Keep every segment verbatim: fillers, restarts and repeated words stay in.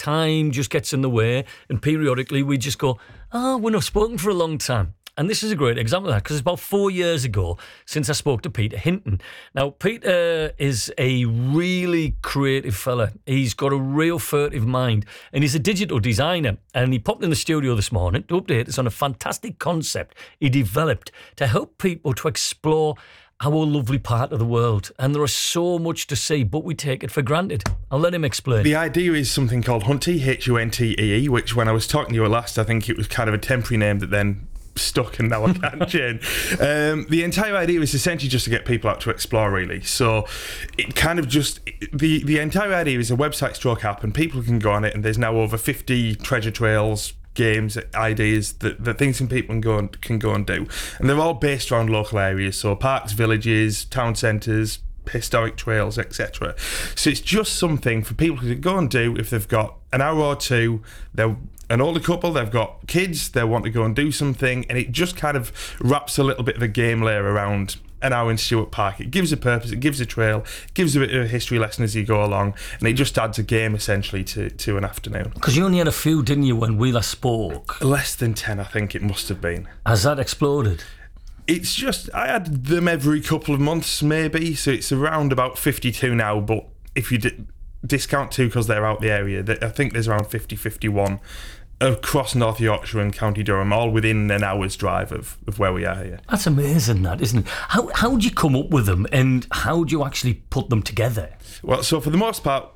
time just gets in the way, and periodically we just go, oh, we're not spoken for a long time. And this is a great example of that, because it's about four years ago since I spoke to Peter Hinton. Now, Peter is a really creative fella. He's got a real furtive mind, and he's a digital designer. And he popped in the studio this morning to update us on a fantastic concept he developed to help people to explore our lovely part of the world. And there is so much to see, but we take it for granted. I'll let him explain. The idea is something called Hunty, H U N T E E, which when I was talking to you last, I think it was kind of a temporary name that then stuck and now I can't change. Um, the entire idea is essentially just to get people out to explore, really. So it kind of just, the, the entire idea is a website stroke app, and people can go on it, and there's now over fifty treasure trails, games, ideas that, that things and people can go and can go and do. And they're all based around local areas, so parks, villages, town centres, historic trails, et cetera. So it's just something for people to go and do if they've got an hour or two, they're an older couple, they've got kids, they want to go and do something, and it just kind of wraps a little bit of a game layer around an hour in Stuart Park. It gives a purpose, it gives a trail, it gives a bit of a history lesson as you go along, and it just adds a game essentially to, to an afternoon. Because you only had a few, didn't you, when we last spoke? Less than ten, I think it must have been. Has that exploded? It's just, I had them every couple of months maybe, so it's around about fifty-two now, but if you d- discount two because they're out the area, I think there's around fifty, fifty-one across North Yorkshire and County Durham, all within an hour's drive of, of where we are here. That's amazing, that, isn't it? How how do you come up with them, and how do you actually put them together? Well, so for the most part,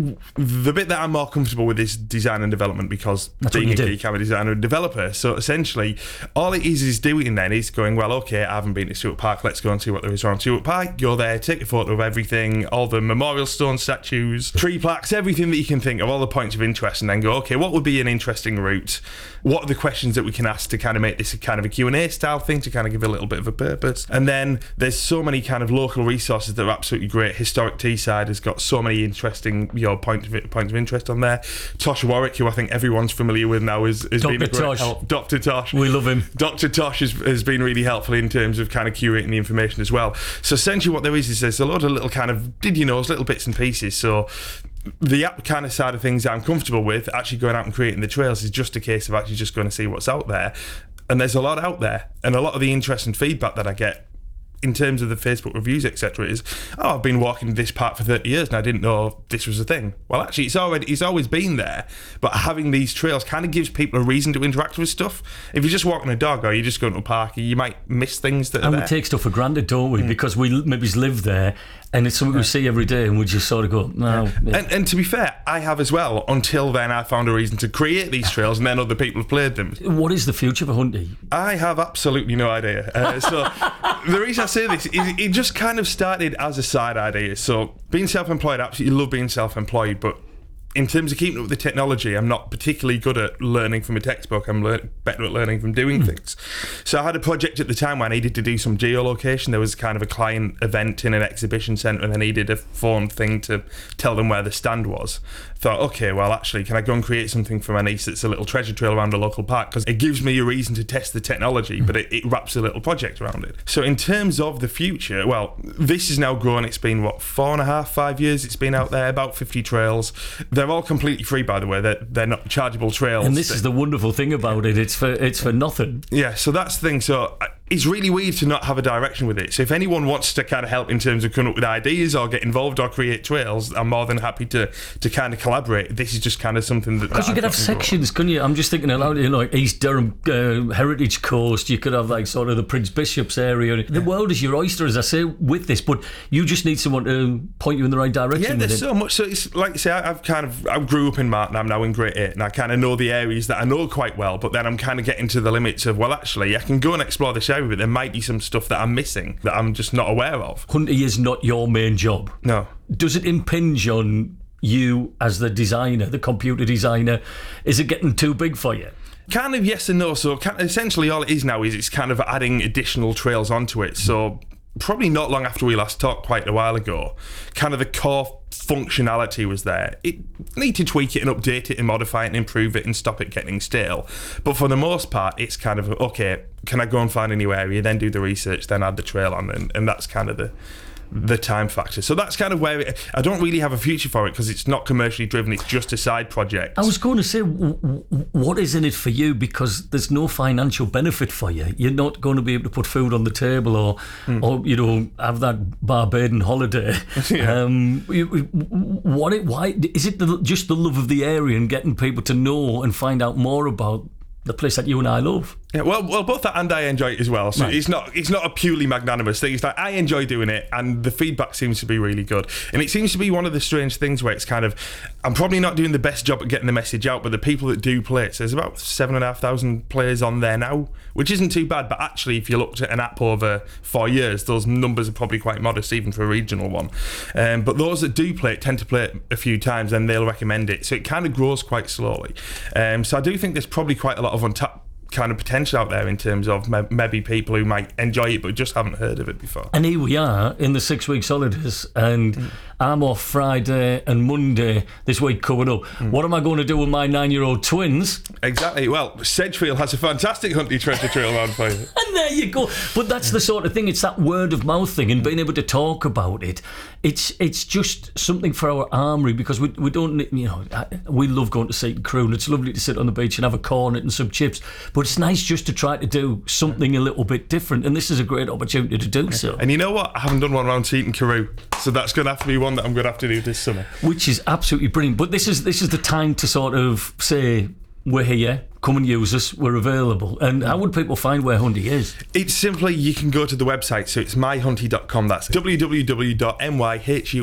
the bit that I'm more comfortable with is design and development, because That's being a do. geek, I'm a designer and developer. So essentially, all it is is doing then is going, well, okay, I haven't been to Stuart Park, let's go and see what there is around Stuart Park. Go there, take a photo of everything, all the memorial stone statues, tree plaques, everything that you can think of, all the points of interest, and then go, okay, what would be an interesting route? What are the questions that we can ask to kind of make this a kind of a Q and A style thing, to kind of give a little bit of a purpose? And then there's so many kind of local resources that are absolutely great. Historic Teesside has got so many interesting, you know, points of points of interest on there. Tosh Warwick, who I think everyone's familiar with now, is has been a great Tosh. help. Doctor Tosh, we love him. Doctor Tosh has, has been really helpful in terms of kind of curating the information as well. So essentially, what there is is there's a lot of little kind of did you knows, little bits and pieces. So the app kind of side of things I'm comfortable with, actually going out and creating the trails, is just a case of actually just going to see what's out there. And there's a lot out there, and a lot of the interest and feedback that I get in terms of the Facebook reviews, et cetera, is, oh, I've been walking this park for thirty years and I didn't know this was a thing. Well, actually, it's already it's always been there, but having these trails kind of gives people a reason to interact with stuff. If you're just walking a dog or you're just going to a park, you might miss things that are and there. we take stuff for granted, don't we? Mm. Because we maybe live there, and it's something yeah. we see every day, and we just sort of go, no. Yeah. And, and to be fair, I have as well. Until then, I found a reason to create these trails, and then other people have played them. What is the future for Hunty? I have absolutely no idea. Uh, so the reason I say this is it just kind of started as a side idea. So being self-employed, I absolutely love being self-employed, but in terms of keeping up with the technology, I'm not particularly good at learning from a textbook. I'm lear- better at learning from doing mm. things. So I had a project at the time where I needed to do some geolocation. There was kind of a client event in an exhibition centre, and I needed a phone thing to tell them where the stand was. Thought, okay, well, actually, can I go and create something for my niece that's a little treasure trail around a local park? Because it gives me a reason to test the technology, mm. but it, it wraps a little project around it. So in terms of the future, well, this is now grown. It's been, what, four and a half, five years it's been out there, about fifty trails. They're all completely free, by the way. They're, they're not chargeable trails. And this is the wonderful thing about it. It's for it's for nothing. Yeah, so that's the thing. So it's really weird to not have a direction with it. So if anyone wants to kind of help in terms of coming up with ideas or get involved or create trails, I'm more than happy to to kind of collaborate. This is just kind of something that... Because you could have sections, couldn't you? I'm just thinking aloud, you know, like East Durham uh, Heritage Coast. You could have like sort of the Prince Bishop's area. The world is your oyster, as I say, with this, but you just need someone to point you in the right direction. Yeah, there's so much. So it's like you say, I, I've kind of I grew up in Martin. I'm now in Great Ayton, and I kind of know the areas that I know quite well, but then I'm kind of getting to the limits of, well, actually, I can go and explore this area, but there might be some stuff that I'm missing that I'm just not aware of. Hunty is not your main job. No. Does it impinge on you as the designer, the computer designer? Is it getting too big for you? Kind of yes and no. So kind of essentially all it is now is it's kind of adding additional trails onto it. So probably not long after we last talked, quite a while ago, kind of the core functionality was there. It need to tweak it and update it and modify it and improve it and stop it getting stale. But for the most part, it's kind of, okay, can I go and find a new area, then do the research, then add the trail on, and, and that's kind of the the time factor. So that's kind of where it, I don't really have a future for it because it's not commercially driven. It's just a side project. I was going to say, w- w- what is in it for you? Because there's no financial benefit for you. You're not going to be able to put food on the table, or, mm. or you know, have that Barbadian holiday. Yeah. Um, what? It, why is it? The, just the love of the area and getting people to know and find out more about the place that you and I love. Yeah, well, well, both that and I enjoy it as well. So right. it's not it's not a purely magnanimous thing. It's like I enjoy doing it, and the feedback seems to be really good. And it seems to be one of the strange things where it's kind of, I'm probably not doing the best job at getting the message out, but the people that do play it, so there's about seven and a half thousand players on there now, which isn't too bad. But actually, if you looked at an app over four years, those numbers are probably quite modest, even for a regional one. Um, but those that do play it tend to play it a few times, and they'll recommend it. So it kind of grows quite slowly. Um, so I do think there's probably quite a lot of untapped kind of potential out there in terms of maybe people who might enjoy it but just haven't heard of it before. And here we are in the six weeks holidays, and mm. I'm off Friday and Monday this week coming up. Mm. What am I going to do with my nine-year-old twins? Exactly. Well, Sedgefield has a fantastic Hunty Treasure Trail man for you. And there you go. But that's the sort of thing. It's that word of mouth thing and being able to talk about it. It's it's just something for our armoury, because we we don't, you know, we love going to Seaton Crew, and it's lovely to sit on the beach and have a cornet and some chips. But it's nice just to try to do something a little bit different, and this is a great opportunity to do so. And you know what? I haven't done one around Seaton Carew, so that's going to have to be one that I'm going to have to do this summer. Which is absolutely brilliant. But this is this is the time to sort of say, we're here, come and use us, we're available. And how would people find where Hunty is? It's simply, you can go to the website, so it's my hunty dot com. That's w w w dot m y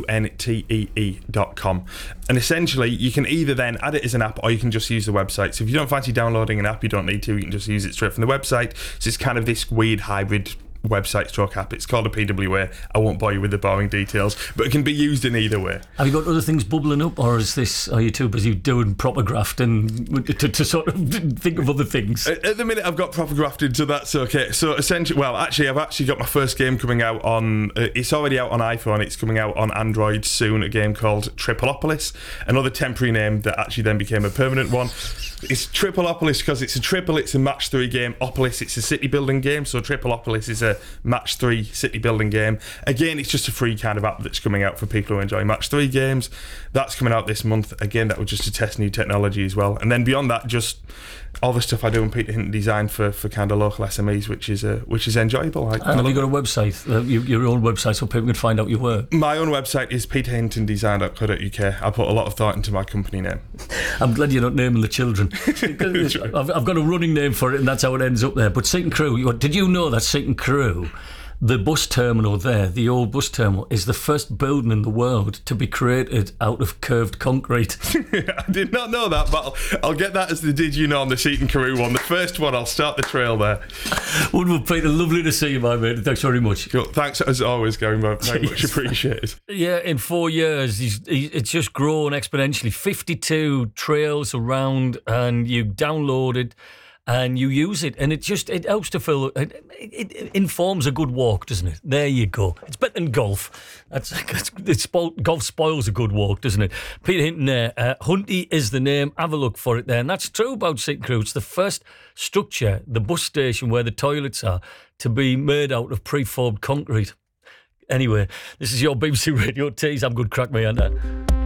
huntee dot com. And essentially, you can either then add it as an app, or you can just use the website. So if you don't fancy downloading an app, you don't need to, you can just use it straight from the website. So it's kind of this weird hybrid website stroke app. It's called a P W A. I won't bore you with the boring details, but it can be used in either way. Have you got other things bubbling up, or is this, are you too busy doing proper grafting to, to sort of think of other things? At, at the minute, I've got proper grafting, so that's okay. So essentially, well, actually, I've actually got my first game coming out on, uh, it's already out on iPhone, it's coming out on Android soon, a game called Tripleopolis, another temporary name that actually then became a permanent one. It's Tripleopolis because it's a triple, it's a match three game. Opolis, it's a city building game, so Tripleopolis is a match three city building game. Again, it's just a free kind of app that's coming out for people who enjoy match three games. That's coming out this month. Again, that was just to test new technology as well. And then beyond that, just all the stuff I do in Peter Hinton Design for, for kind of local S M Es, which is uh, which is enjoyable. I, and I have you got a website, uh, your, your own website, so people can find out your work? My own website is peter hinton design dot co dot u k. I put a lot of thought into my company name. I'm glad you're not naming the children. I've, I've got a running name for it, and that's how it ends up there. But Seaton Crew, did you know that Seaton Crew, the bus terminal there, the old bus terminal, is the first building in the world to be created out of curved concrete? I did not know that, but I'll, I'll get that as the did you know on the Seaton Carew one. The first one, I'll start the trail there. Well, Peter, lovely to see you, my mate. Thanks very much. Cool. Thanks as always, Gary. Very much appreciated. Yeah, in four years, he's, he, it's just grown exponentially. fifty-two trails around, and you download it and you use it, and it just it helps to fill it, it, it informs a good walk, doesn't it? There you go. It's better than golf. That's, that's it's spoil, golf spoils a good walk, doesn't it? Peter Hinton there. Uh, Hunty is the name. Have a look for it there. And that's true about Seaton Crew. It's the first structure, the bus station where the toilets are, to be made out of preformed concrete. Anyway, this is your B B C Radio Tees. I'm good crack, me, and that.